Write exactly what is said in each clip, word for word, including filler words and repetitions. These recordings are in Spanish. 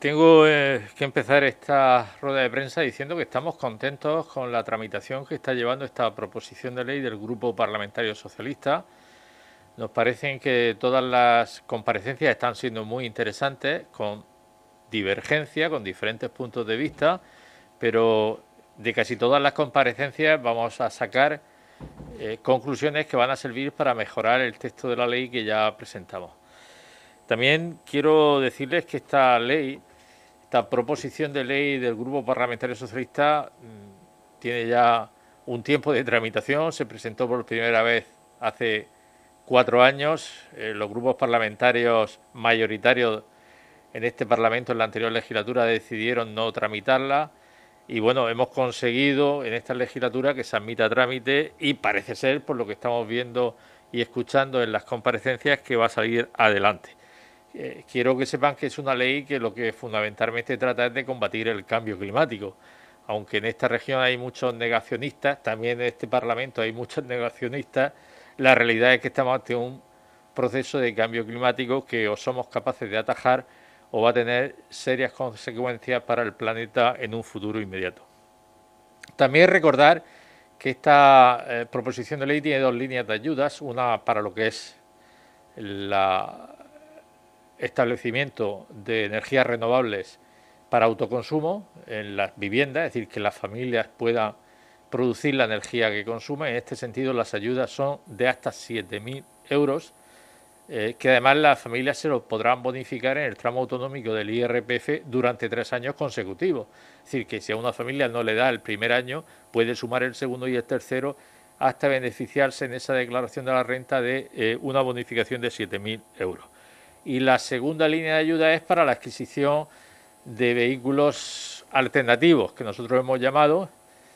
Tengo eh, que empezar esta rueda de prensa diciendo que estamos contentos con la tramitación que está llevando esta proposición de ley del Grupo Parlamentario Socialista. Nos parecen que todas las comparecencias están siendo muy interesantes, con divergencia, con diferentes puntos de vista, pero de casi todas las comparecencias vamos a sacar eh, conclusiones que van a servir para mejorar el texto de la ley que ya presentamos. También quiero decirles que esta ley, esta proposición de ley del Grupo Parlamentario Socialista mmm, tiene ya un tiempo de tramitación. Se presentó por primera vez hace cuatro años. Eh, los grupos parlamentarios mayoritarios en este Parlamento en la anterior legislatura decidieron no tramitarla. Y bueno, hemos conseguido en esta legislatura que se admita a trámite y parece ser, por lo que estamos viendo y escuchando en las comparecencias, que va a salir adelante. Eh, quiero que sepan que es una ley que lo que fundamentalmente trata es de combatir el cambio climático. Aunque en esta región hay muchos negacionistas, también en este Parlamento hay muchos negacionistas, la realidad es que estamos ante un proceso de cambio climático que o somos capaces de atajar o va a tener serias consecuencias para el planeta en un futuro inmediato. También recordar que esta eh, proposición de ley tiene dos líneas de ayudas, una para lo que es la establecimiento de energías renovables para autoconsumo en las viviendas, es decir, que las familias puedan producir la energía que consumen. En este sentido, las ayudas son de hasta siete mil euros, eh, que además las familias se los podrán bonificar en el tramo autonómico del I R P F durante tres años consecutivos. Es decir, que si a una familia no le da el primer año, puede sumar el segundo y el tercero hasta beneficiarse en esa declaración de la renta de eh, una bonificación de siete mil euros. Y la segunda línea de ayuda es para la adquisición de vehículos alternativos, que nosotros hemos llamado,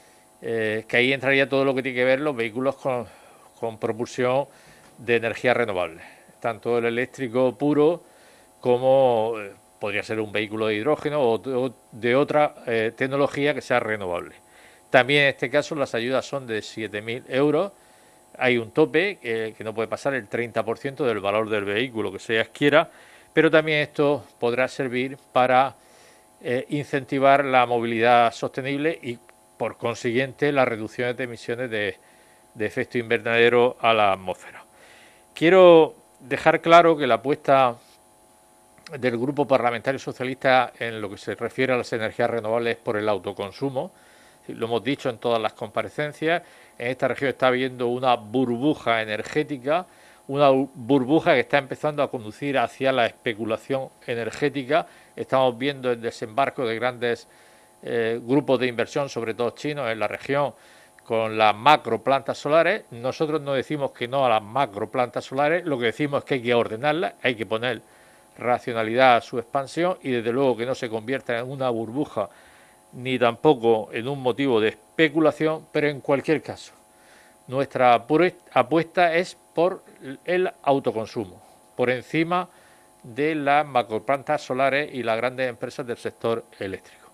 eh, que ahí entraría todo lo que tiene que ver los vehículos con, con propulsión de energías renovables, tanto el eléctrico puro como eh, podría ser un vehículo de hidrógeno o de, de otra eh, tecnología que sea renovable. También en este caso las ayudas son de siete mil euros. Hay un tope eh, que no puede pasar el treinta por ciento del valor del vehículo que se adquiera, pero también esto podrá servir para eh, incentivar la movilidad sostenible y, por consiguiente, las reducciones de emisiones de, de efecto invernadero a la atmósfera. Quiero dejar claro que la apuesta del Grupo Parlamentario Socialista en lo que se refiere a las energías renovables es por el autoconsumo. Lo hemos dicho en todas las comparecencias. En esta región está habiendo una burbuja energética, una burbuja que está empezando a conducir hacia la especulación energética. Estamos viendo el desembarco de grandes eh, grupos de inversión, sobre todo chinos, en la región, con las macro plantas solares. Nosotros no decimos que no a las macro plantas solares, lo que decimos es que hay que ordenarlas, hay que poner racionalidad a su expansión y desde luego que no se convierta en una burbuja ni tampoco en un motivo de especulación, pero en cualquier caso, nuestra apuesta es por el autoconsumo, por encima de las macroplantas solares y las grandes empresas del sector eléctrico.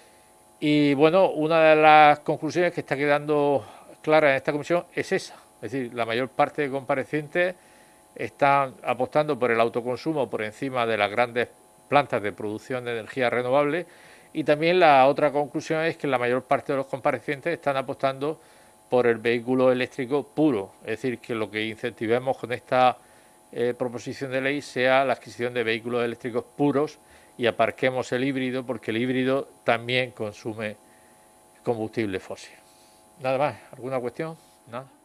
Y bueno, una de las conclusiones que está quedando clara en esta comisión es esa, es decir, la mayor parte de comparecientes están apostando por el autoconsumo por encima de las grandes plantas de producción de energía renovable. Y también la otra conclusión es que la mayor parte de los comparecientes están apostando por el vehículo eléctrico puro, es decir, que lo que incentivemos con esta eh, proposición de ley sea la adquisición de vehículos eléctricos puros y aparquemos el híbrido, porque el híbrido también consume combustible fósil. Nada más, ¿alguna cuestión? Nada.